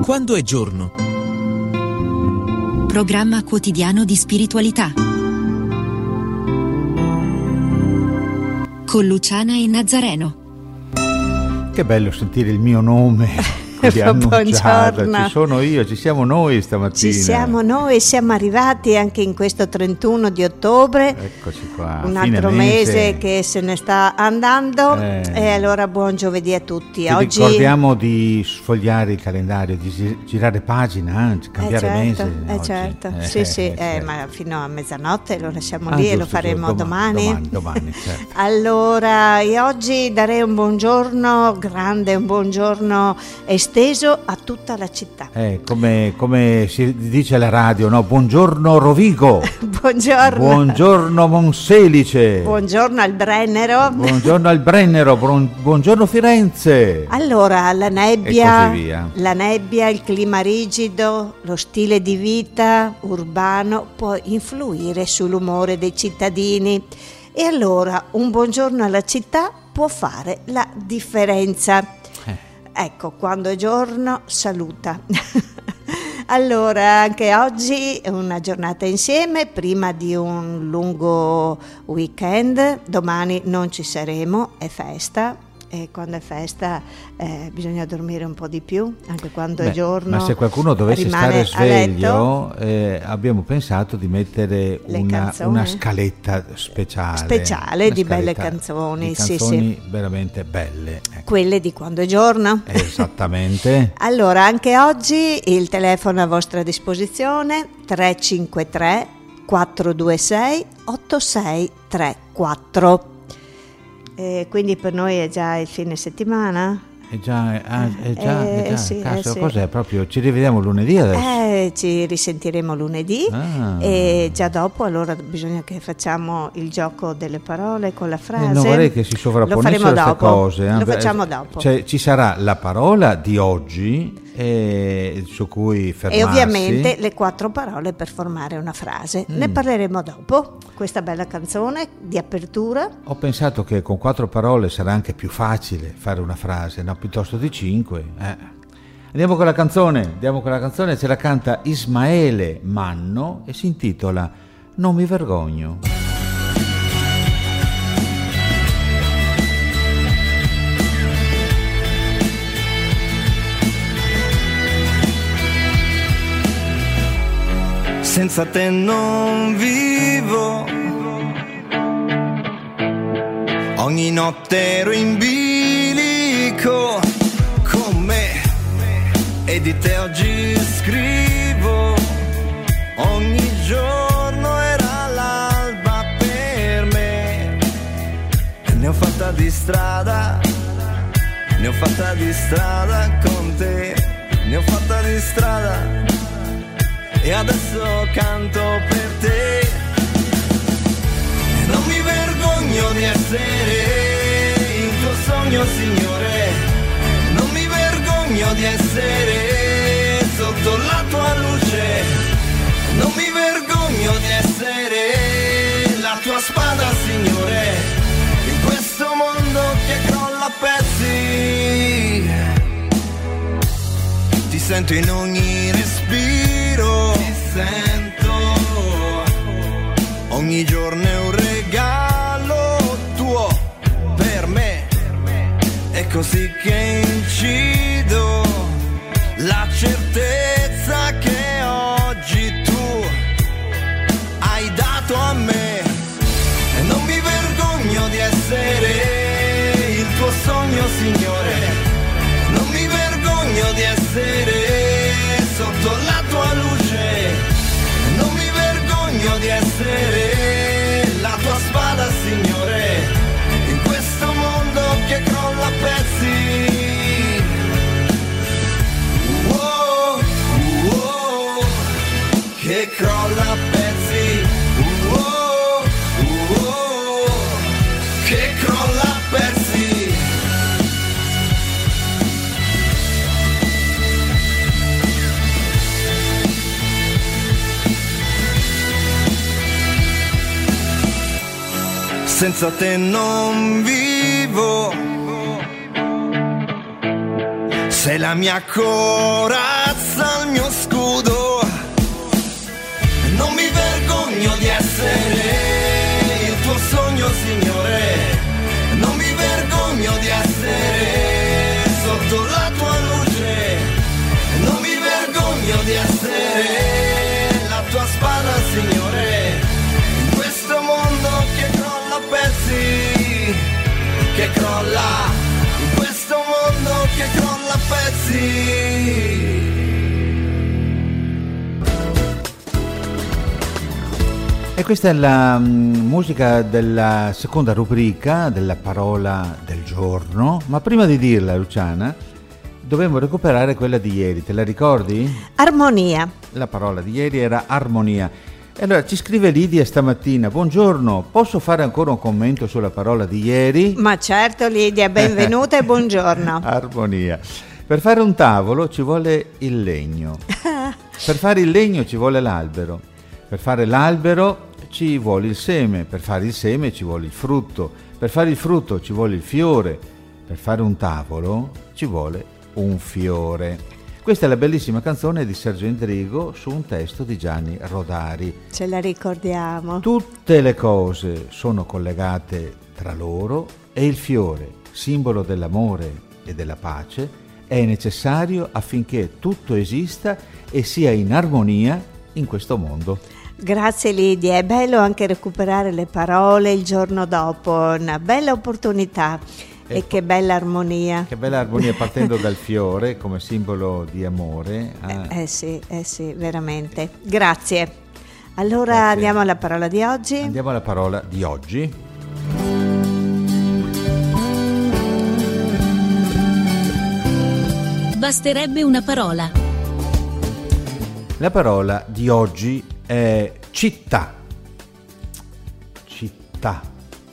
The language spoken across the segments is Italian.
Quando è giorno? Programma quotidiano di spiritualità con Luciana e Nazareno. Che bello sentire il mio nome di annunciata. Ci sono io, ci siamo noi stamattina. Ci siamo noi, siamo arrivati anche in questo 31 di ottobre. Eccoci qua. Un altro mese che se ne sta andando. E allora buon giovedì a tutti. Oggi ricordiamo di sfogliare il calendario, di girare pagina, cambiare mese. Certo, oggi. sì, ma fino a mezzanotte lo lasciamo lì e lo faremo domani. Certo. Allora, io oggi darei un buongiorno grande, un buongiorno esteso a tutta la città. Come si dice alla radio, no? Buongiorno Rovigo. Buongiorno Monselice. Buongiorno al Brennero. Buongiorno Firenze. Allora, la nebbia, e così via. Il clima rigido, lo stile di vita urbano può influire sull'umore dei cittadini. E allora un buongiorno alla città può fare la differenza. Ecco, quando è giorno saluta. Allora, anche oggi è una giornata insieme, prima di un lungo weekend. Domani non ci saremo, è festa. E quando è festa bisogna dormire un po' di più, anche quando è giorno. Ma se qualcuno dovesse stare sveglio, abbiamo pensato di mettere una scaletta speciale di belle canzoni. Canzoni veramente belle. Ecco. Quelle di quando è giorno. Esattamente. Allora, anche oggi il telefono a vostra disposizione 353 426 8634. Quindi per noi è già il fine settimana? È già. Cos'è proprio? Ci rivediamo lunedì adesso? Ci risentiremo lunedì e già dopo allora bisogna che facciamo il gioco delle parole con la frase. Non vorrei che si sovrapponessero queste cose. Lo facciamo dopo. Cioè, ci sarà la parola di oggi su cui fermarsi. E ovviamente le 4 parole per formare una frase. Ne parleremo dopo. Questa bella canzone di apertura. Ho pensato che con 4 parole sarà anche più facile fare una frase, no? Piuttosto di 5. Andiamo con la canzone, ce la canta Ismaele Manno e si intitola Non mi vergogno. Senza te non vivo, ogni notte ero in bilico con me e di te oggi scrivo, ogni giorno era l'alba per me. Ne ho fatta di strada con te, ne ho fatta di strada. E adesso canto per te. E non mi vergogno di essere il tuo sogno, Signore. Non mi vergogno di essere sotto la tua luce. Non mi vergogno di essere la tua spada, Signore. In questo mondo che crolla a pezzi, ti sento in ogni respiro. Sento ogni giorno è un regalo tuo per me, è così che incido la certezza che oggi tu hai dato a me. E non mi vergogno di essere il tuo sogno, Signore. Non mi vergogno di essere sotto la tua luce. Non mi vergogno di essere la tua spada, Signore, in questo mondo che crolla a pezzi. Che crolla a pezzi. Che crolla a pezzi. Senza te non vivo, sei la mia corazza, il mio scudo. Non mi vergogno di essere il tuo sogno, Signore. Non mi vergogno di essere sotto la tua luce. Non mi vergogno di essere la tua spada, Signore. In questo mondo che crolla a pezzi, che crolla. In questo mondo che crolla a pezzi. E questa è la musica della seconda rubrica della parola del giorno, ma prima di dirla, Luciana, dobbiamo recuperare quella di ieri, te la ricordi? Armonia. La parola di ieri era armonia. E allora ci scrive Lidia stamattina: buongiorno, posso fare ancora un commento sulla parola di ieri? Ma certo Lidia, benvenuta e buongiorno. Armonia. Per fare un tavolo ci vuole il legno, per fare il legno ci vuole l'albero, per fare l'albero ci vuole il seme, per fare il seme ci vuole il frutto, per fare il frutto ci vuole il fiore, per fare un tavolo ci vuole un fiore. Questa è la bellissima canzone di Sergio Endrigo su un testo di Gianni Rodari. Ce la ricordiamo. Tutte le cose sono collegate tra loro e il fiore, simbolo dell'amore e della pace, è necessario affinché tutto esista e sia in armonia in questo mondo. Grazie Lidia, è bello anche recuperare le parole il giorno dopo, una bella opportunità. E che bella armonia. Che bella armonia, partendo dal fiore come simbolo di amore. Sì, veramente. Grazie. Allora Grazie. Andiamo alla parola di oggi. Andiamo alla parola di oggi. Basterebbe una parola. La parola di oggi è città. Città.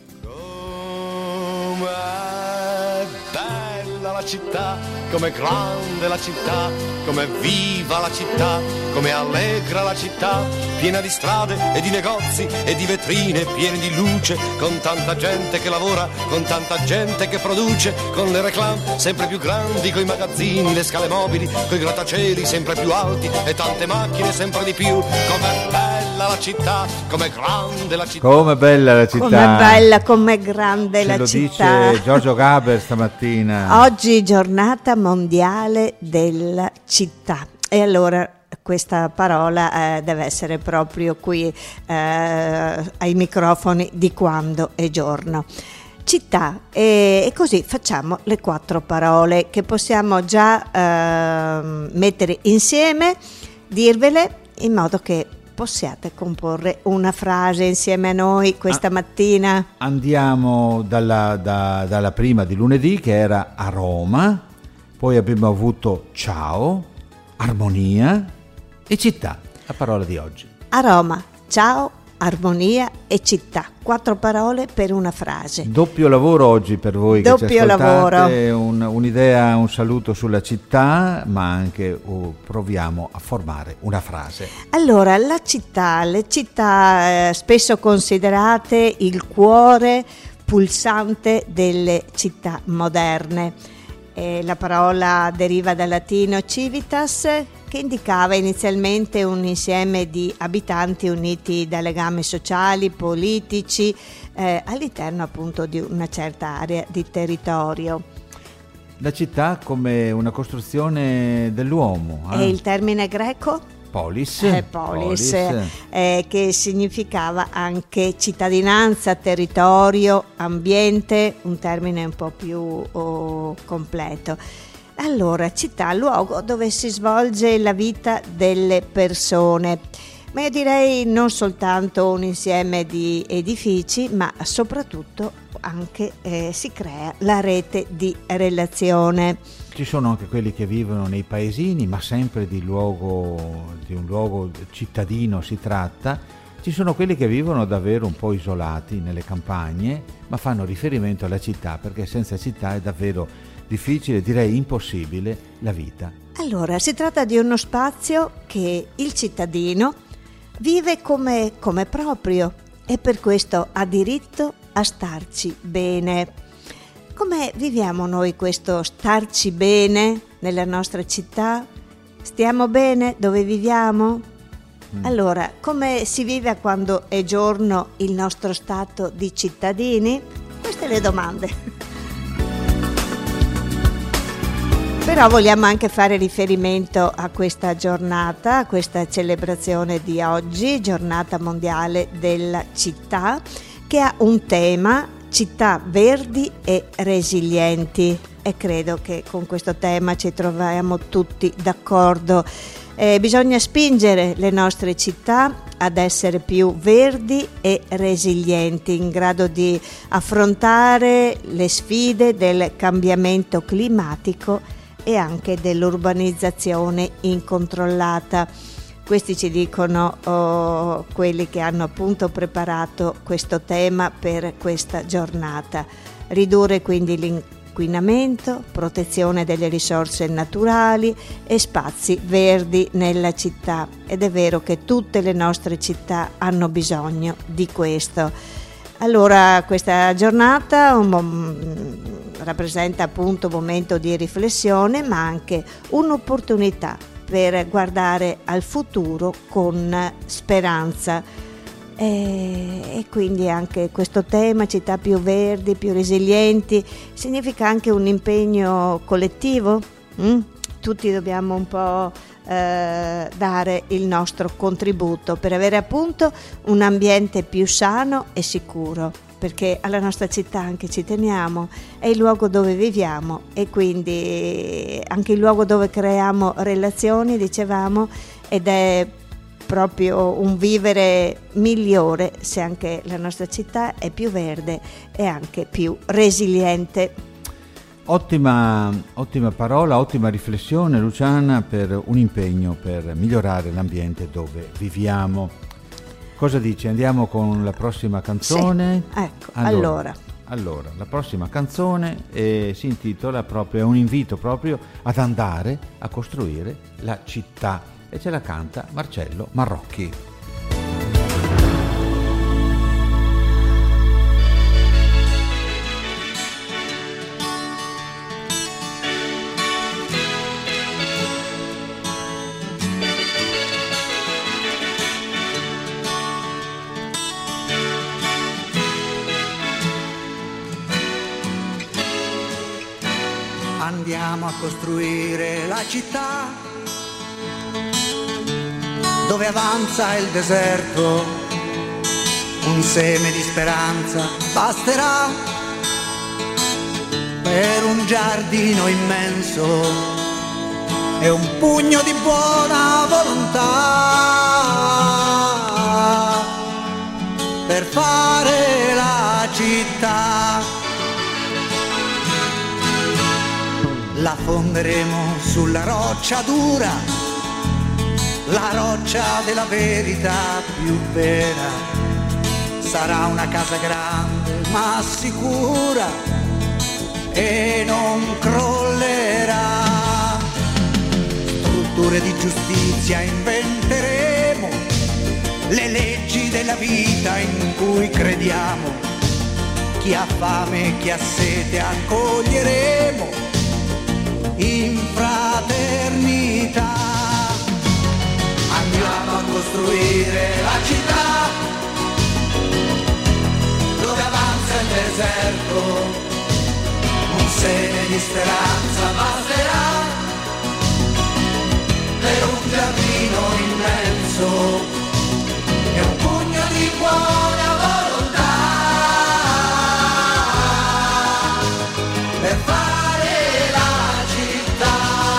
La città, com'è grande la città, com'è viva la città, com'è allegra la città, piena di strade e di negozi e di vetrine piene di luce, con tanta gente che lavora, con tanta gente che produce, con le reclame sempre più grandi, coi magazzini, le scale mobili, coi grattacieli sempre più alti e tante macchine sempre di più. Com'è bella la città, com'è grande la città. Come bella la città. Com'è bella, com'è grande la città. Lo dice Giorgio Gaber stamattina. Oggi giornata mondiale della città. E allora questa parola deve essere proprio qui ai microfoni di Quando è giorno. Città, e così facciamo le 4 parole che possiamo già mettere insieme, dirvele in modo che possiate comporre una frase insieme a noi questa mattina. Andiamo dalla prima di lunedì, che era aroma, poi abbiamo avuto ciao, armonia e città, la parola di oggi. Aroma, ciao, armonia e città, 4 parole per una frase. Doppio lavoro oggi per voi che ci ascoltate, un'idea, un saluto sulla città, ma anche proviamo a formare una frase. Allora, le città spesso considerate il cuore pulsante delle città moderne. La parola deriva dal latino civitas, che indicava inizialmente un insieme di abitanti uniti da legami sociali, politici, all'interno appunto di una certa area di territorio. La città come una costruzione dell'uomo. E il termine greco? Polis, che significava anche cittadinanza, territorio, ambiente, un termine un po' più completo. Allora, città, luogo dove si svolge la vita delle persone, ma io direi non soltanto un insieme di edifici, ma soprattutto anche si crea la rete di relazione. Ci sono anche quelli che vivono nei paesini, ma sempre di un luogo cittadino si tratta. Ci sono quelli che vivono davvero un po' isolati nelle campagne, ma fanno riferimento alla città, perché senza città è davvero difficile, direi impossibile, la vita. Allora, si tratta di uno spazio che il cittadino vive come proprio e per questo ha diritto a starci bene. Come viviamo noi questo starci bene nella nostra città? Stiamo bene dove viviamo? Allora, come si vive quando è giorno il nostro stato di cittadini? Queste le domande. Però vogliamo anche fare riferimento a questa giornata, a questa celebrazione di oggi, Giornata Mondiale della Città, che ha un tema: città verdi e resilienti. E credo che con questo tema ci troviamo tutti d'accordo. Bisogna spingere le nostre città ad essere più verdi e resilienti, in grado di affrontare le sfide del cambiamento climatico e anche dell'urbanizzazione incontrollata. Questi ci dicono quelli che hanno appunto preparato questo tema per questa giornata. Ridurre quindi l'inquinamento, protezione delle risorse naturali e spazi verdi nella città. Ed è vero che tutte le nostre città hanno bisogno di questo. Allora, questa giornata rappresenta appunto un momento di riflessione, ma anche un'opportunità per guardare al futuro con speranza. E quindi anche questo tema, città più verdi, più resilienti, significa anche un impegno collettivo. Tutti dobbiamo un po' dare il nostro contributo per avere appunto un ambiente più sano e sicuro, perché alla nostra città anche ci teniamo, è il luogo dove viviamo e quindi anche il luogo dove creiamo relazioni, dicevamo, ed è proprio un vivere migliore se anche la nostra città è più verde e anche più resiliente. Ottima parola, ottima riflessione, Luciana, per un impegno per migliorare l'ambiente dove viviamo. Cosa dici? Andiamo con la prossima canzone? Sì, ecco, allora, la prossima canzone si intitola proprio, è un invito proprio ad andare a costruire la città e ce la canta Marcello Marrocchi. Andiamo a costruire la città dove avanza il deserto, un seme di speranza basterà per un giardino immenso e un pugno di buona volontà per fare la città. La fonderemo sulla roccia dura, la roccia della verità più vera. Sarà una casa grande ma sicura e non crollerà. Strutture di giustizia inventeremo, le leggi della vita in cui crediamo. Chi ha fame e chi ha sete accoglieremo in fraternità. Andiamo a costruire la città dove avanza il deserto, un seme di speranza basterà per un giardino immenso e un pugno di buona volontà per fare la città.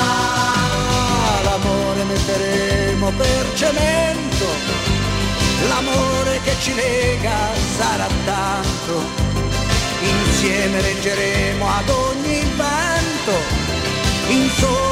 L'amore metteremo per cemento, l'amore che ci lega sarà tanto. Insieme reggeremo ad ogni vento in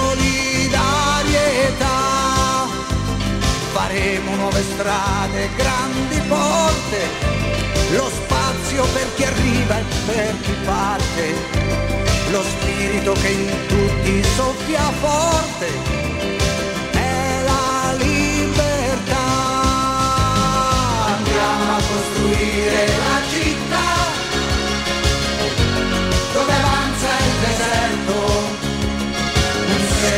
solidarietà. Faremo nuove strade, grandi porte, lo spazio per chi arriva e per chi parte, lo spirito che in tutti soffia forte è la libertà. Andiamo a costruire la città dove avanza il deserto, un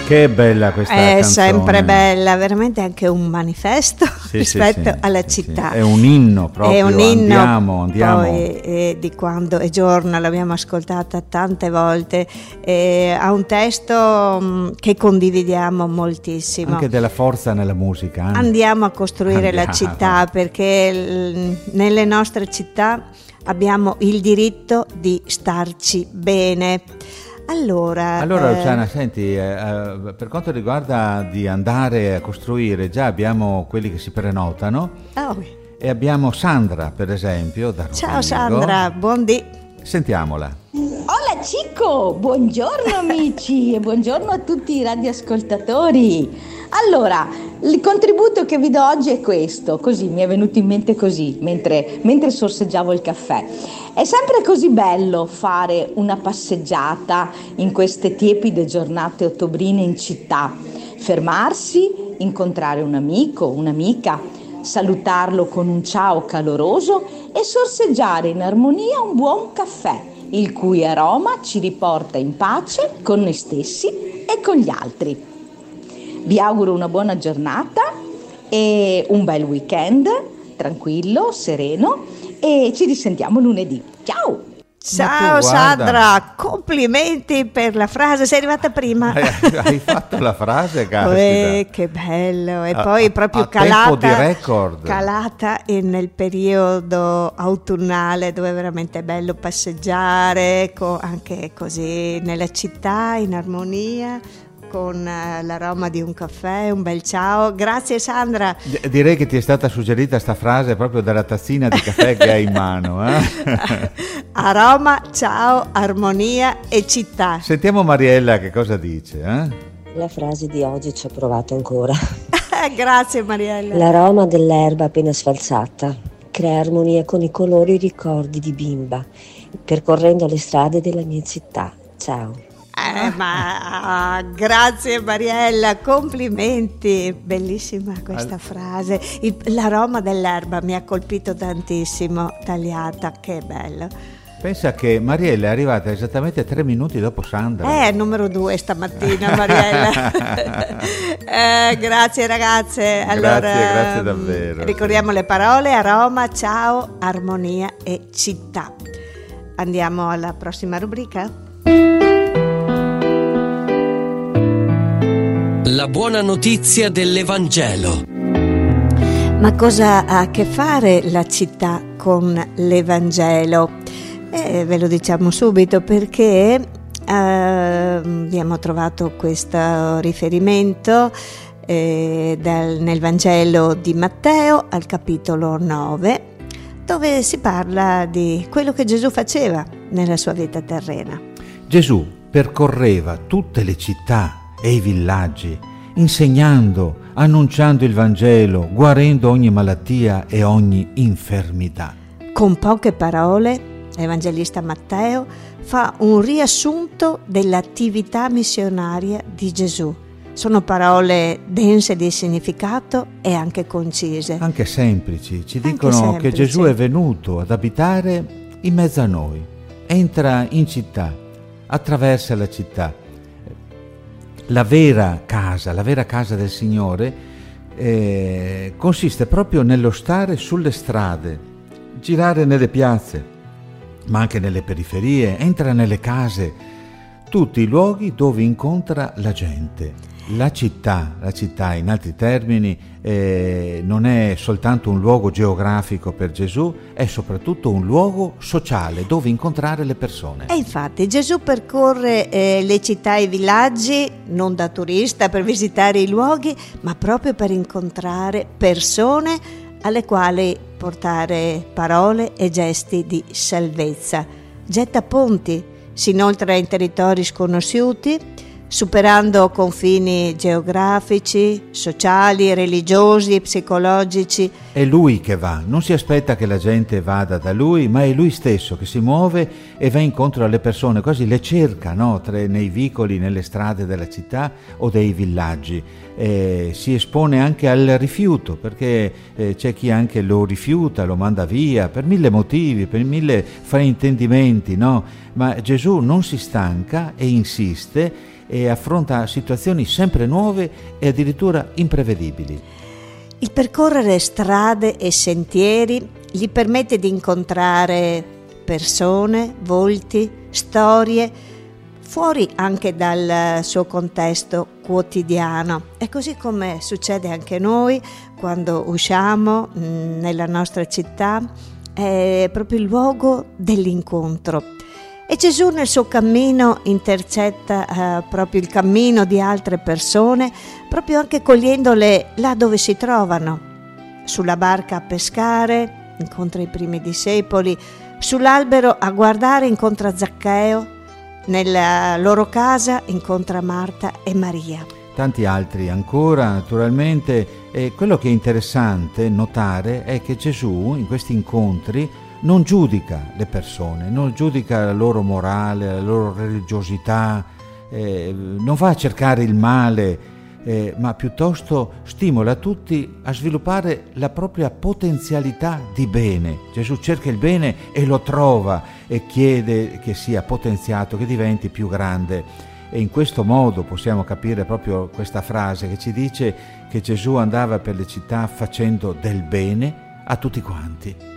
Che bella questa canzone. È sempre bella, veramente anche un manifesto rispetto alla città. È un inno proprio, è un inno, andiamo. Poi di quando è giorno, l'abbiamo ascoltata tante volte, ha un testo che condividiamo moltissimo. Anche della forza nella musica. Andiamo a costruire la città, perché nelle nostre città abbiamo il diritto di starci bene. Allora Luciana, senti, per quanto riguarda di andare a costruire, già abbiamo quelli che si prenotano e abbiamo Sandra, per esempio, da Rovigo. Ciao Sandra, buondì. Sentiamola. Hola Cico, buongiorno amici e buongiorno a tutti i radioascoltatori. Allora, il contributo che vi do oggi è questo, così mi è venuto in mente così, mentre sorseggiavo il caffè. È sempre così bello fare una passeggiata in queste tiepide giornate ottobrine in città, fermarsi, incontrare un amico, un'amica, salutarlo con un ciao caloroso e sorseggiare in armonia un buon caffè, il cui aroma ci riporta in pace con noi stessi e con gli altri. Vi auguro una buona giornata e un bel weekend, tranquillo, sereno, e ci risentiamo lunedì. Ciao! Ciao Sandra, complimenti per la frase, sei arrivata prima. Hai fatto la frase, caspita. Che bello, e poi proprio calata, tempo di record. Calata nel periodo autunnale, dove è veramente bello passeggiare, anche così nella città, in armonia, con l'aroma di un caffè, un bel ciao. Grazie Sandra. Direi che ti è stata suggerita sta frase proprio dalla tazzina di caffè che hai in mano. Aroma, ciao, armonia e città. Sentiamo Mariella che cosa dice. La frase di oggi ci ho provato ancora. Grazie Mariella. L'aroma dell'erba appena sfalsata crea armonia con i colori e i ricordi di bimba, percorrendo le strade della mia città. Ciao. Grazie Mariella, complimenti, bellissima questa frase. L'aroma dell'erba mi ha colpito tantissimo, tagliata, che bello. Pensa che Mariella è arrivata esattamente 3 minuti dopo Sandra. Numero 2 stamattina Mariella. Grazie ragazze. Allora, grazie davvero. Ricordiamo le parole: aroma, ciao, armonia e città. Andiamo alla prossima rubrica. La buona notizia dell'Evangelo. Ma cosa ha a che fare la città con l'Evangelo? Ve lo diciamo subito, perché abbiamo trovato questo riferimento nel Vangelo di Matteo al capitolo 9, dove si parla di quello che Gesù faceva nella sua vita terrena. Gesù percorreva tutte le città e i villaggi, insegnando, annunciando il Vangelo, guarendo ogni malattia e ogni infermità. Con poche parole, l'Evangelista Matteo fa un riassunto dell'attività missionaria di Gesù. Sono parole dense di significato e anche concise. Anche semplici. Ci dicono che Gesù è venuto ad abitare in mezzo a noi. Entra in città, attraversa la città. La vera casa del Signore consiste proprio nello stare sulle strade, girare nelle piazze, ma anche nelle periferie, entra nelle case, tutti i luoghi dove incontra la gente. La città in altri termini non è soltanto un luogo geografico per Gesù, è soprattutto un luogo sociale dove incontrare le persone. E infatti Gesù percorre le città e i villaggi non da turista per visitare i luoghi, ma proprio per incontrare persone alle quali portare parole e gesti di salvezza. Getta ponti, si inoltra in territori sconosciuti, superando confini geografici, sociali, religiosi, psicologici. È Lui che va, non si aspetta che la gente vada da Lui, ma è Lui stesso che si muove e va incontro alle persone, quasi le cerca, no? Nei vicoli, nelle strade della città o dei villaggi. Si espone anche al rifiuto, perché c'è chi anche lo rifiuta, lo manda via per 1000 motivi, per 1000 fraintendimenti, no? Ma Gesù non si stanca e insiste e affronta situazioni sempre nuove e addirittura imprevedibili. Il percorrere strade e sentieri gli permette di incontrare persone, volti, storie, fuori anche dal suo contesto quotidiano. E così come succede anche noi quando usciamo nella nostra città, è proprio il luogo dell'incontro. E Gesù nel suo cammino intercetta proprio il cammino di altre persone, proprio anche cogliendole là dove si trovano. Sulla barca a pescare incontra i primi discepoli, sull'albero a guardare incontra Zaccheo, nella loro casa incontra Marta e Maria. Tanti altri ancora, naturalmente, e quello che è interessante notare è che Gesù in questi incontri non giudica le persone, non giudica la loro morale, la loro religiosità, non va a cercare il male, ma piuttosto stimola tutti a sviluppare la propria potenzialità di bene. Gesù cerca il bene e lo trova e chiede che sia potenziato, che diventi più grande. E in questo modo possiamo capire proprio questa frase che ci dice che Gesù andava per le città facendo del bene a tutti quanti.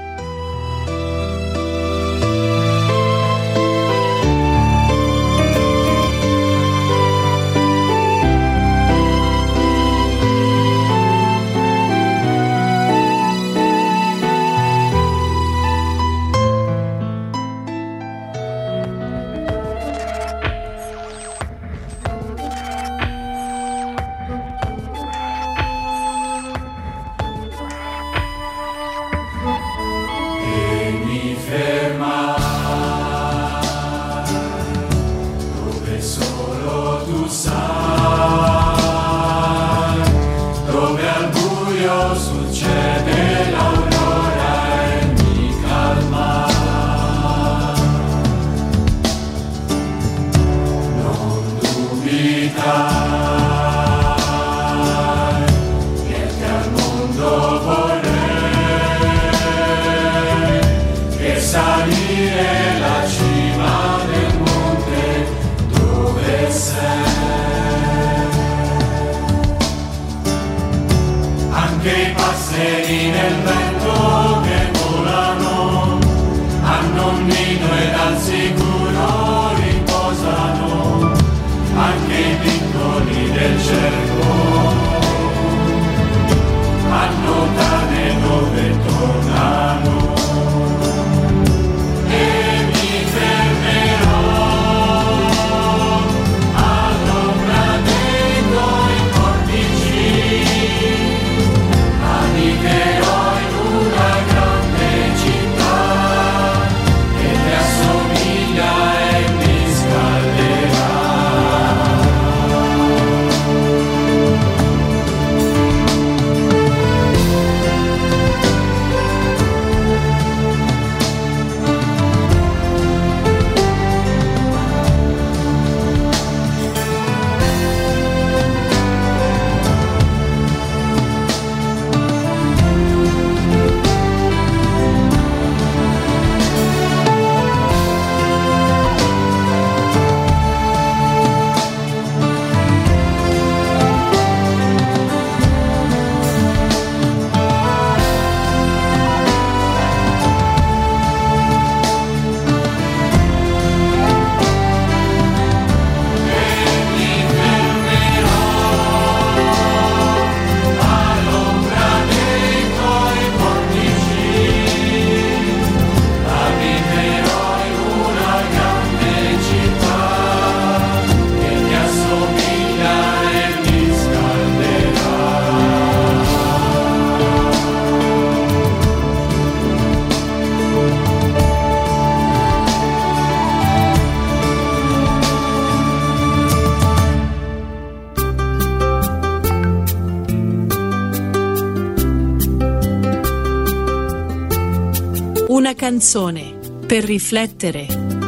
Una canzone per riflettere.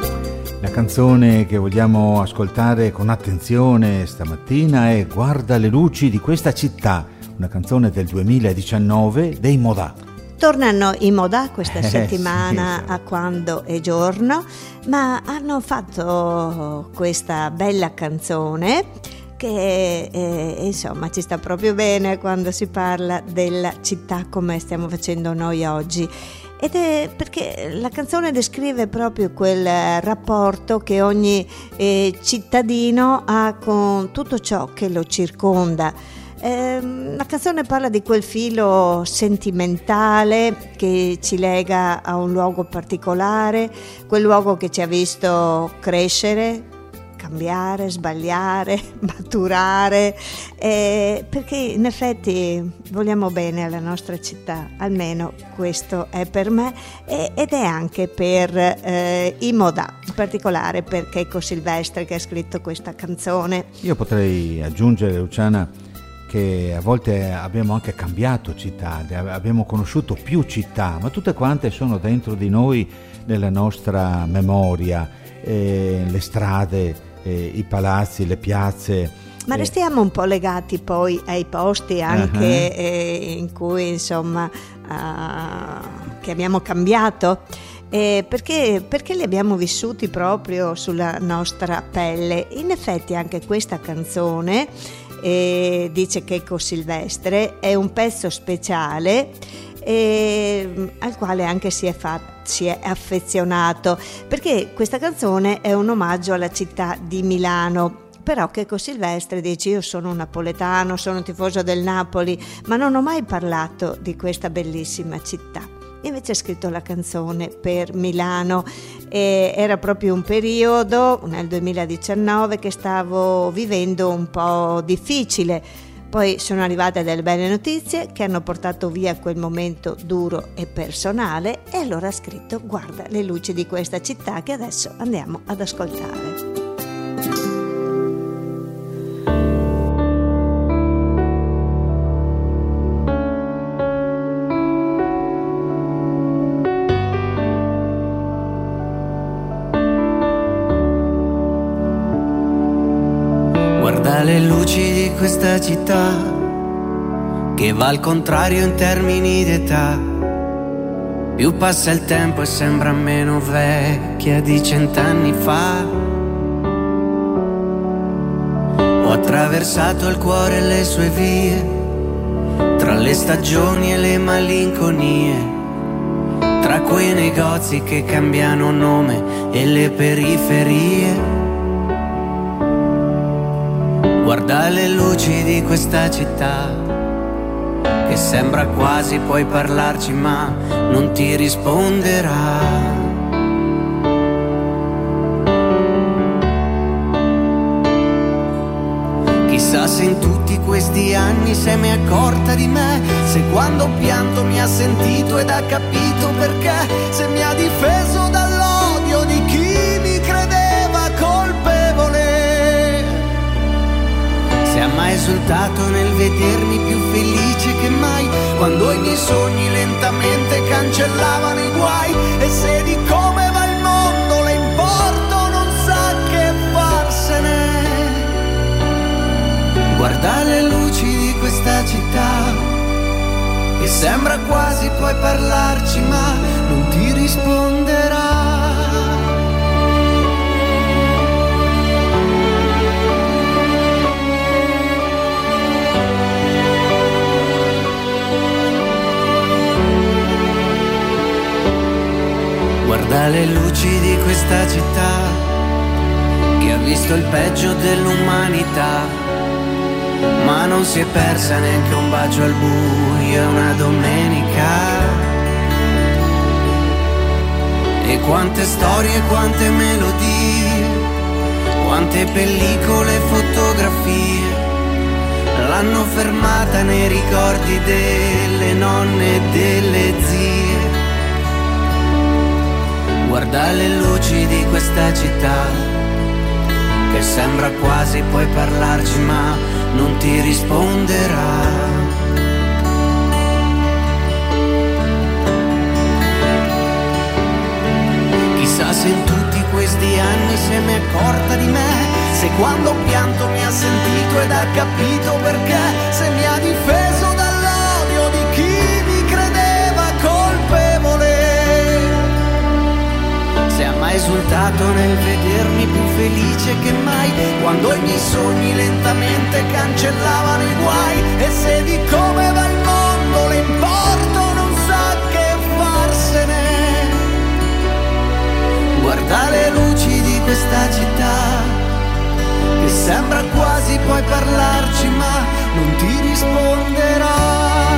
La canzone che vogliamo ascoltare con attenzione stamattina è Guarda le luci di questa città, una canzone del 2019 dei Modà. tornano in moda questa settimana sì. a quando è giorno, ma hanno fatto questa bella canzone che insomma ci sta proprio bene quando si parla della città come stiamo facendo noi oggi. Ed è perché la canzone descrive proprio quel rapporto che ogni cittadino ha con tutto ciò che lo circonda. La canzone parla di quel filo sentimentale che ci lega a un luogo particolare, quel luogo che ci ha visto crescere, cambiare, sbagliare, maturare, perché in effetti vogliamo bene alla nostra città, almeno questo è per me ed è anche per i Modà, in particolare per Checco Silvestre che ha scritto questa canzone. Io potrei aggiungere, Luciana, che a volte abbiamo anche cambiato città, abbiamo conosciuto più città, ma tutte quante sono dentro di noi, nella nostra memoria, le strade, i palazzi, le piazze. Ma restiamo un po' legati poi ai posti anche in cui insomma che abbiamo cambiato, perché li abbiamo vissuti proprio sulla nostra pelle. In effetti anche questa canzone, dice Checco Silvestre, è un pezzo speciale al quale anche si è affezionato, perché questa canzone è un omaggio alla città di Milano. Però Checco Silvestre dice: io sono un napoletano, sono un tifoso del Napoli, ma non ho mai parlato di questa bellissima città. Invece ha scritto la canzone per Milano, era proprio un periodo, nel 2019, che stavo vivendo un po' difficile. Poi sono arrivate delle belle notizie che hanno portato via quel momento duro e personale, e allora ha scritto: guarda le luci di questa città, che adesso andiamo ad ascoltare. Le luci di questa città che va al contrario in termini d'età. Più passa il tempo e sembra meno vecchia di 100 anni fa. Ho attraversato il cuore e le sue vie, tra le stagioni e le malinconie, tra quei negozi che cambiano nome e le periferie. Guarda le luci di questa città, che sembra quasi puoi parlarci ma non ti risponderà. Chissà se in tutti questi anni se mi è accorta di me, se quando ho pianto mi ha sentito ed ha capito perché, se mi ha difeso dall'odio di chi mi credeva colpevole. Se ha mai esultato nel vedermi più felice che mai, quando i miei sogni lentamente cancellavano i guai. E se di come va il mondo le importo, non sa che farsene. Guarda le luci di questa città, che sembra quasi puoi parlarci ma non ti risponderà. Guarda le luci di questa città, che ha visto il peggio dell'umanità, ma non si è persa neanche un bacio al buio una domenica. E quante storie, quante melodie, quante pellicole e fotografie l'hanno fermata nei ricordi delle nonne e delle zie. Guarda le luci di questa città, che sembra quasi puoi parlarci ma non ti risponderà. Chissà se in tutti questi anni se mi è accorta di me, se quando ho pianto mi ha sentito ed ha capito perché, se mi ha difeso dall'odio di chi mi credeva mai esultato nel vedermi più felice che mai, quando i miei sogni lentamente cancellavano i guai. E se di come va il mondo le importo non sa che farsene, guarda le luci di questa città che sembra quasi puoi parlarci ma non ti risponderà.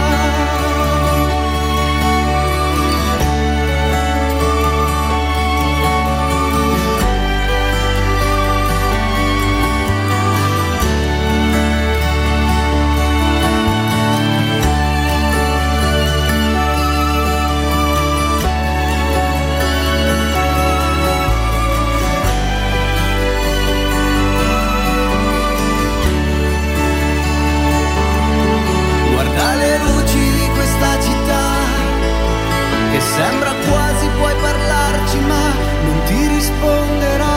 Che sembra quasi puoi parlarci ma non ti risponderà.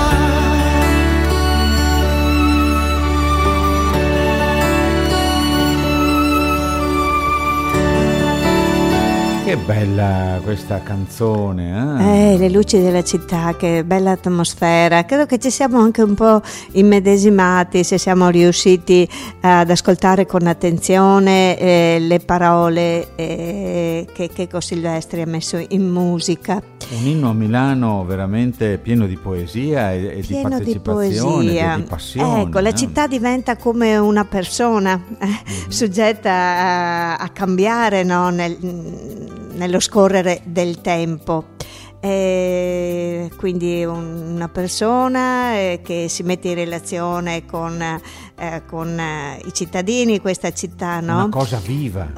Che bella questa canzone, le luci della città, che bella atmosfera. Credo che ci siamo anche un po' immedesimati, se siamo riusciti ad ascoltare con attenzione le parole che Checco Silvestri ha messo in musica. Un inno a Milano veramente pieno di poesia e di partecipazione, di passione. Ecco, la città diventa come una persona soggetta a cambiare, no? Nello scorrere del tempo. Quindi una persona che si mette in relazione con i cittadini di questa città, no? Una cosa viva,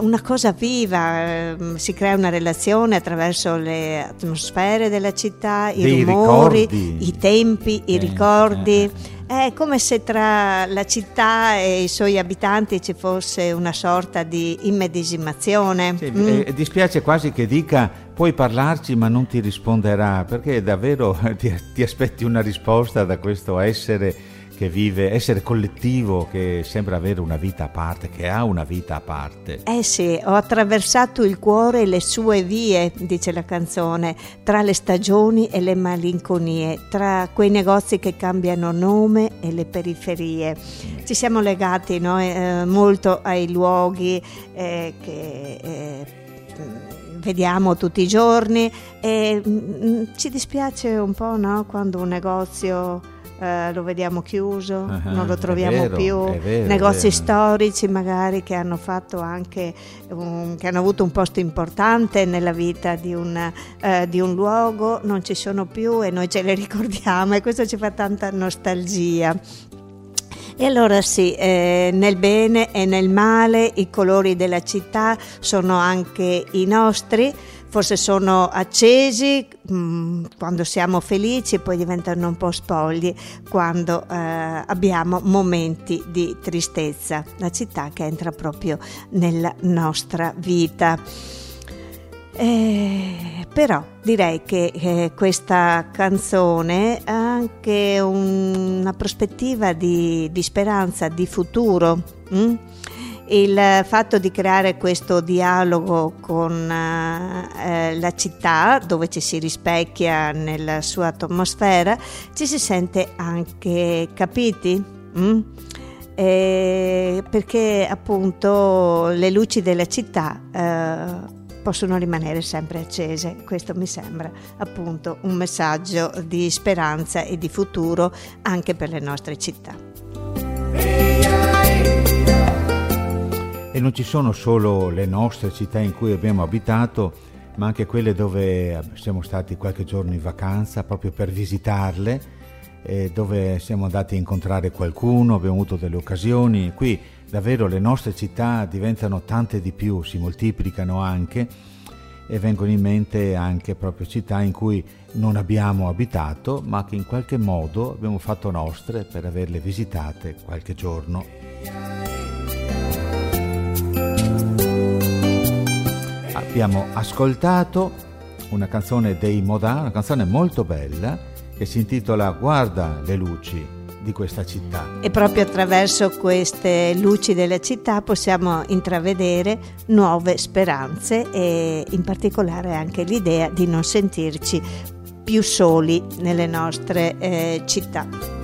si crea una relazione attraverso le atmosfere della città, i rumori, i tempi, i ricordi. È come se tra la città e i suoi abitanti ci fosse una sorta di immedesimazione. Sì, dispiace quasi che dica puoi parlarci ma non ti risponderà, perché davvero ti aspetti una risposta da questo essere che vive, essere collettivo, che sembra avere una vita a parte, che ha una vita a parte. Sì, ho attraversato il cuore e le sue vie, dice la canzone, tra le stagioni e le malinconie, tra quei negozi che cambiano nome e le periferie. Ci siamo legati molto ai luoghi che vediamo tutti i giorni e ci dispiace un po', no? Quando un negozio lo vediamo chiuso, non lo troviamo più. Negozi storici magari che hanno fatto anche che hanno avuto un posto importante nella vita di un luogo, non ci sono più e noi ce le ricordiamo e questo ci fa tanta nostalgia. E allora sì, nel bene e nel male i colori della città sono anche i nostri. Forse sono accesi quando siamo felici, poi diventano un po' spogli quando abbiamo momenti di tristezza. La città che entra proprio nella nostra vita. Però direi che questa canzone ha anche una prospettiva di speranza, di futuro. Il fatto di creare questo dialogo con la città, dove ci si rispecchia nella sua atmosfera, ci si sente anche capiti, perché appunto le luci della città possono rimanere sempre accese. Questo mi sembra appunto un messaggio di speranza e di futuro anche per le nostre città. E non ci sono solo le nostre città in cui abbiamo abitato, ma anche quelle dove siamo stati qualche giorno in vacanza proprio per visitarle, dove siamo andati a incontrare qualcuno, abbiamo avuto delle occasioni. Qui davvero le nostre città diventano tante di più, si moltiplicano anche, e vengono in mente anche proprio città in cui non abbiamo abitato, ma che in qualche modo abbiamo fatto nostre per averle visitate qualche giorno. Abbiamo ascoltato una canzone dei Modà, una canzone molto bella che si intitola Guarda le luci di questa città. E proprio attraverso queste luci della città possiamo intravedere nuove speranze e in particolare anche l'idea di non sentirci più soli nelle nostre città.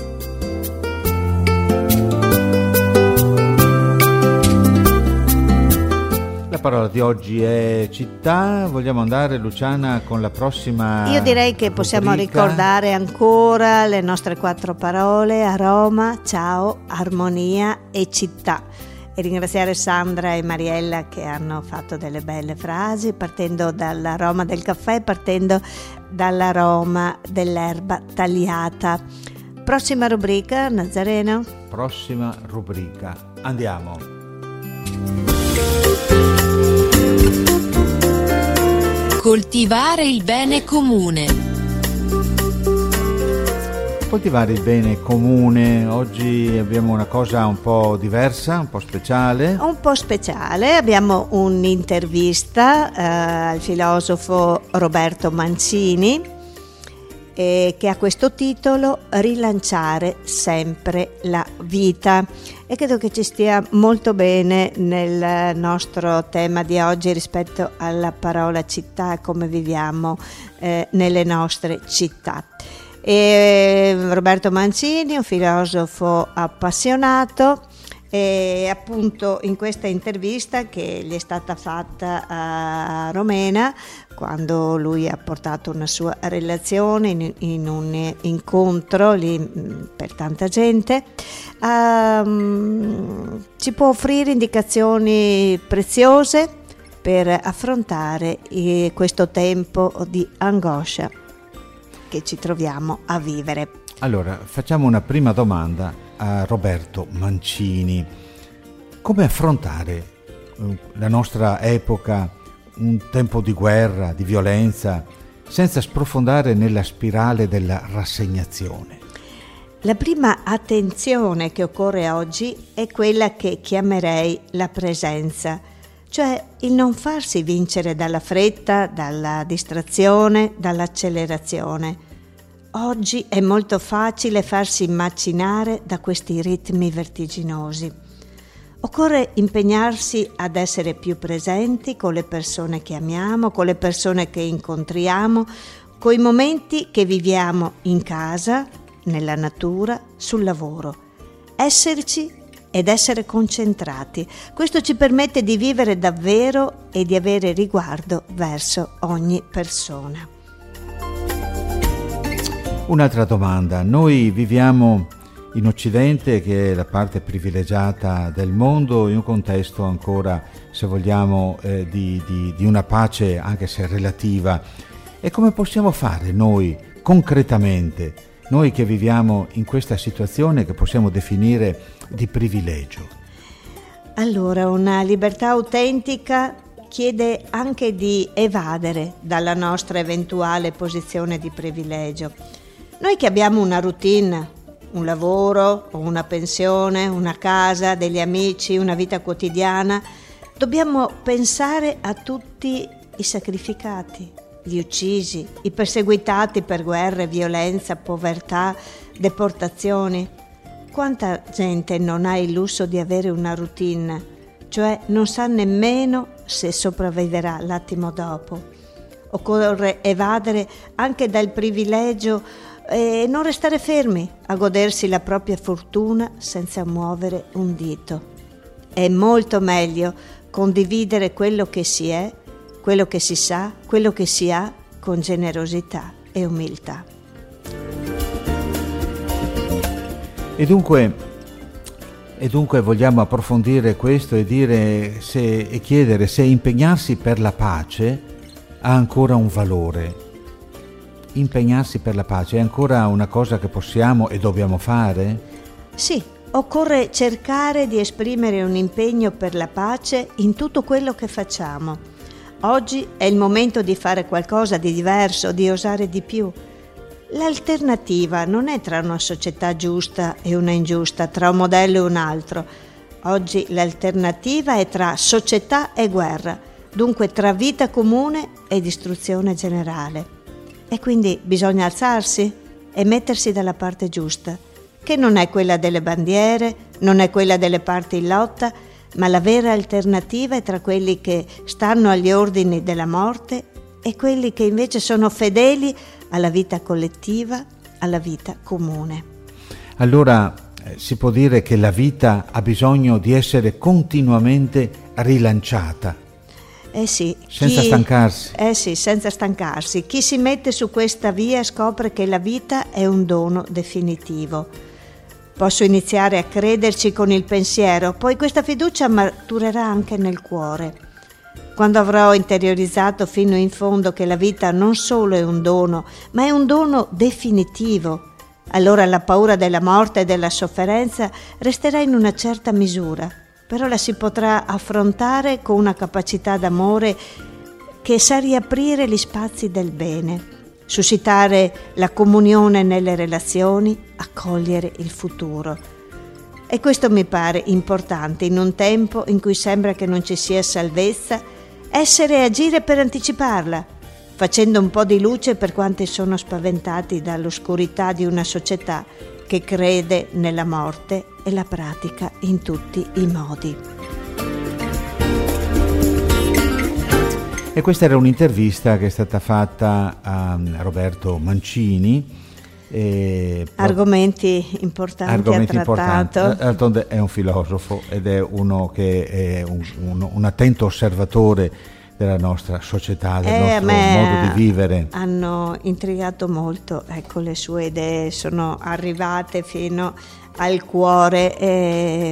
La parola di oggi è città. Vogliamo andare, Luciana, con la prossima? Io direi che possiamo ricordare ancora le nostre 4 parole: aroma, ciao, armonia e città. E ringraziare Sandra e Mariella che hanno fatto delle belle frasi, partendo dall'aroma del caffè, partendo dall'aroma dell'erba tagliata. Prossima rubrica, Nazareno? Prossima rubrica. Andiamo. Coltivare il bene comune. Coltivare il bene comune. Oggi abbiamo una cosa un po' diversa, un po' speciale. Un po' speciale, abbiamo un'intervista al filosofo Roberto Mancini che ha questo titolo: Rilanciare sempre la vita, e credo che ci stia molto bene nel nostro tema di oggi rispetto alla parola città e come viviamo nelle nostre città. E Roberto Mancini, un filosofo appassionato, e appunto in questa intervista che gli è stata fatta a Romena, quando lui ha portato una sua relazione in un incontro lì per tanta gente, ci può offrire indicazioni preziose per affrontare questo tempo di angoscia che ci troviamo a vivere. Allora, facciamo una prima domanda a Roberto Mancini. Come affrontare la nostra epoca, un tempo di guerra, di violenza, senza sprofondare nella spirale della rassegnazione? La prima attenzione che occorre oggi è quella che chiamerei la presenza, cioè il non farsi vincere dalla fretta, dalla distrazione, dall'accelerazione. Oggi è molto facile farsi macinare da questi ritmi vertiginosi. Occorre impegnarsi ad essere più presenti con le persone che amiamo, con le persone che incontriamo, con i momenti che viviamo in casa, nella natura, sul lavoro. Esserci ed essere concentrati. Questo ci permette di vivere davvero e di avere riguardo verso ogni persona. Un'altra domanda. Noi viviamo in Occidente, che è la parte privilegiata del mondo, in un contesto ancora, se vogliamo, di una pace, anche se relativa. E come possiamo fare noi, concretamente, noi che viviamo in questa situazione che possiamo definire di privilegio? Allora, una libertà autentica chiede anche di evadere dalla nostra eventuale posizione di privilegio. Noi che abbiamo una routine, un lavoro o una pensione, una casa, degli amici, una vita quotidiana, dobbiamo pensare a tutti i sacrificati, gli uccisi, i perseguitati per guerre, violenza, povertà, deportazioni. Quanta gente non ha il lusso di avere una routine, cioè non sa nemmeno se sopravviverà l'attimo dopo. Occorre evadere anche dal privilegio e non restare fermi a godersi la propria fortuna senza muovere un dito. È molto meglio condividere quello che si è, quello che si sa, quello che si ha, con generosità e umiltà. E dunque vogliamo approfondire questo e chiedere se impegnarsi per la pace ha ancora un valore. Impegnarsi per la pace è ancora una cosa che possiamo e dobbiamo fare? Sì, occorre cercare di esprimere un impegno per la pace in tutto quello che facciamo. Oggi è il momento di fare qualcosa di diverso, di osare di più. L'alternativa non è tra una società giusta e una ingiusta, tra un modello e un altro. Oggi l'alternativa è tra società e guerra, dunque tra vita comune e distruzione generale. E quindi bisogna alzarsi e mettersi dalla parte giusta, che non è quella delle bandiere, non è quella delle parti in lotta, ma la vera alternativa è tra quelli che stanno agli ordini della morte e quelli che invece sono fedeli alla vita collettiva, alla vita comune. Allora si può dire che la vita ha bisogno di essere continuamente rilanciata. Sì. Senza stancarsi. Sì, senza stancarsi. Chi si mette su questa via scopre che la vita è un dono definitivo. Posso iniziare a crederci con il pensiero, poi questa fiducia maturerà anche nel cuore. Quando avrò interiorizzato fino in fondo che la vita non solo è un dono, ma è un dono definitivo, allora la paura della morte e della sofferenza resterà in una certa misura, però la si potrà affrontare con una capacità d'amore che sa riaprire gli spazi del bene, suscitare la comunione nelle relazioni, accogliere il futuro. E questo mi pare importante in un tempo in cui sembra che non ci sia salvezza, essere e agire per anticiparla, facendo un po' di luce per quanti sono spaventati dall'oscurità di una società che crede nella morte e la pratica in tutti i modi. E questa era un'intervista che è stata fatta a Roberto Mancini. Argomenti importanti ha trattato. D'altronde è un filosofo ed è uno che è un attento osservatore della nostra società, del nostro modo di vivere. Hanno intrigato molto, ecco, le sue idee sono arrivate fino al cuore e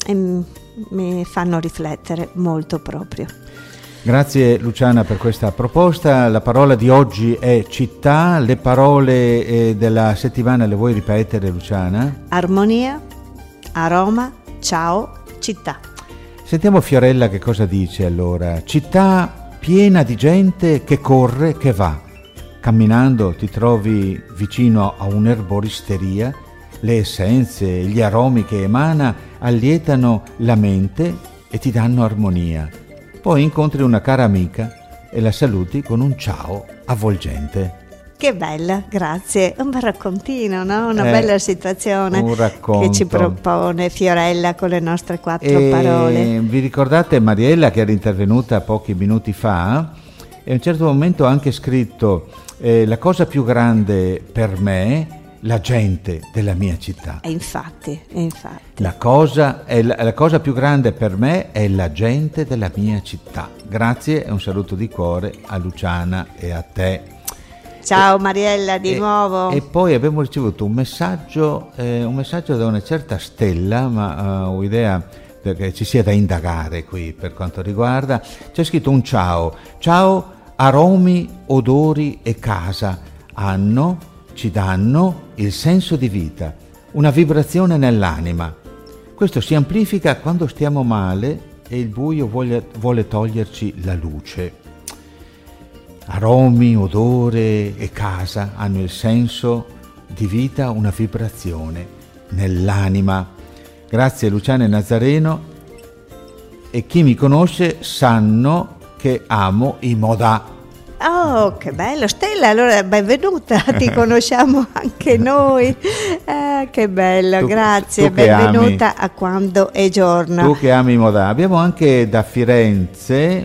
mi fanno riflettere molto proprio. Grazie Luciana per questa proposta. La parola di oggi è città. Le parole della settimana le vuoi ripetere, Luciana? Armonia, aroma, ciao, città. Sentiamo Fiorella che cosa dice allora. Città piena di gente che corre, che va. Camminando ti trovi vicino a un'erboristeria. Le essenze, gli aromi che emana allietano la mente e ti danno armonia. Poi incontri una cara amica e la saluti con un ciao avvolgente. Che bella, grazie. Un bel raccontino, no? Una bella situazione un racconto che ci propone Fiorella con le nostre 4 parole. Vi ricordate Mariella che era intervenuta pochi minuti fa e a un certo momento ha anche scritto la cosa più grande per me, la gente della mia città. E infatti. La cosa più grande per me è la gente della mia città. Grazie e un saluto di cuore a Luciana e a te. Ciao Mariella di nuovo. E poi abbiamo ricevuto un messaggio da una certa Stella, ma ho idea che ci sia da indagare qui per quanto riguarda. C'è scritto un ciao, aromi, odori e casa ci danno il senso di vita, una vibrazione nell'anima. Questo si amplifica quando stiamo male e il buio vuole toglierci la luce. Aromi, odore e casa hanno il senso di vita, una vibrazione nell'anima. Grazie Luciana e Nazareno. E chi mi conosce sanno che amo i Modà. Oh, che bello, Stella, allora benvenuta, ti conosciamo anche noi. Che bello, grazie, benvenuta a Quando è giorno. Tu che ami Modà. Abbiamo anche da Firenze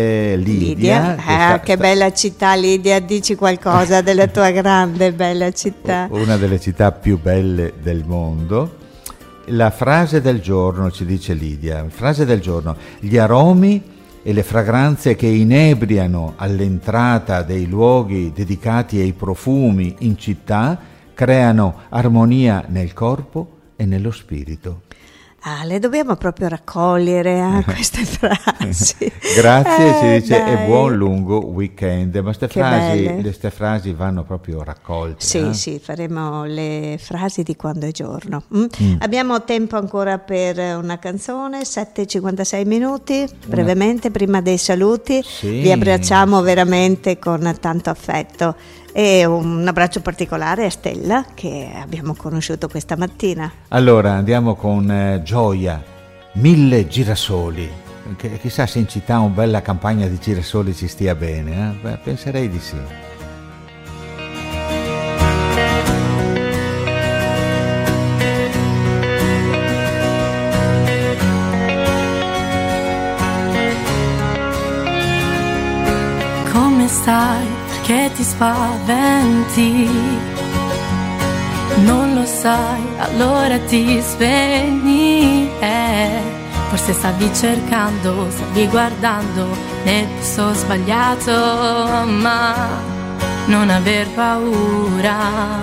Lidia. Che bella città, Lidia, dici qualcosa della tua grande bella città. Una delle città più belle del mondo. La frase del giorno, ci dice Lidia, frase del giorno: gli aromi e le fragranze che inebriano all'entrata dei luoghi dedicati ai profumi in città creano armonia nel corpo e nello spirito. Le dobbiamo proprio raccogliere queste frasi. Grazie, ci dice, e buon lungo weekend. Ma queste frasi vanno proprio raccolte. Sì, faremo le frasi di Quando è giorno. Abbiamo tempo ancora per una canzone, 7:56 minuti, brevemente, prima dei saluti. Sì. Vi abbracciamo veramente con tanto affetto. E un abbraccio particolare a Stella che abbiamo conosciuto questa mattina. Allora andiamo con Gioia, 1000 girasoli. Chissà se in città una bella campagna di girasoli ci stia bene. Beh, penserei di sì. Come stai? che ti spaventi. Non lo sai, allora ti spegni. Forse stavi cercando, stavi guardando nel posto sbagliato, ma non aver paura.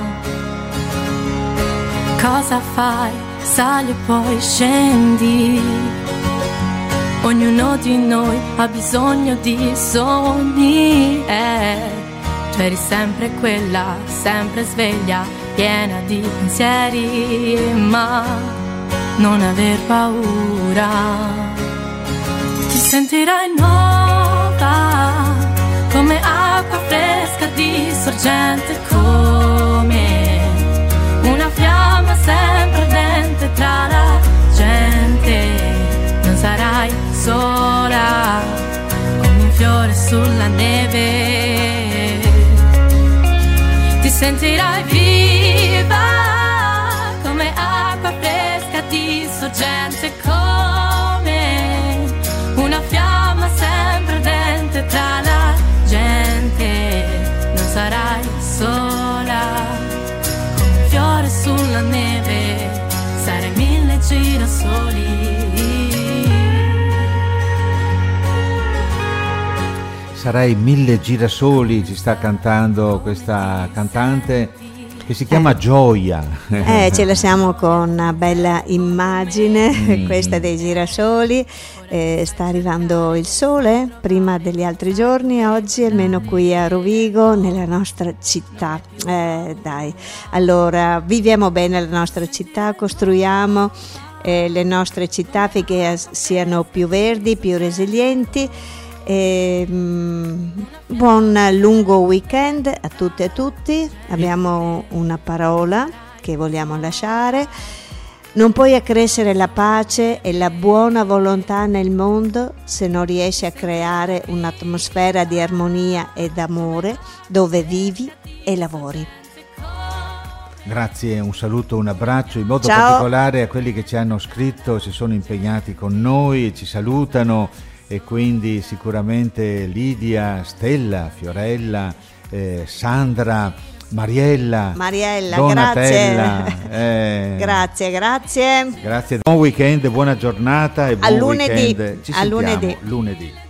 Cosa fai? Sali e poi scendi. Ognuno di noi ha bisogno di sogni. Tu eri sempre quella, sempre sveglia, piena di pensieri, ma non aver paura. Ti sentirai nuova, come acqua fresca di sorgente, come una fiamma sempre ardente tra la gente. Non sarai sola, come un fiore sulla neve. Ti sentirai viva, come acqua fresca di sorgente, come una fiamma sempre ardente tra la gente. Non sarai sola, come un fiore sulla neve, sarai 1000 girasoli. Sarai 1000 girasoli, ci sta cantando questa cantante che si chiama Gioia. Ce la siamo con una bella immagine, questa dei girasoli. Sta arrivando il sole prima degli altri giorni, oggi almeno qui a Rovigo, nella nostra città. Dai, allora viviamo bene la nostra città, costruiamo le nostre città affinché siano più verdi, più resilienti. Buon lungo weekend a tutte e a tutti. Abbiamo una parola che vogliamo lasciare: non puoi accrescere la pace e la buona volontà nel mondo se non riesci a creare un'atmosfera di armonia ed amore dove vivi e lavori. Grazie, un saluto, un abbraccio in modo Ciao. particolare a quelli che ci hanno scritto, si sono impegnati con noi e ci salutano. E quindi sicuramente Lidia, Stella, Fiorella, Sandra, Mariella, Donatella, grazie. Grazie, buon weekend, buona giornata e buon lunedì. weekend. Ci A sentiamo lunedì. lunedì.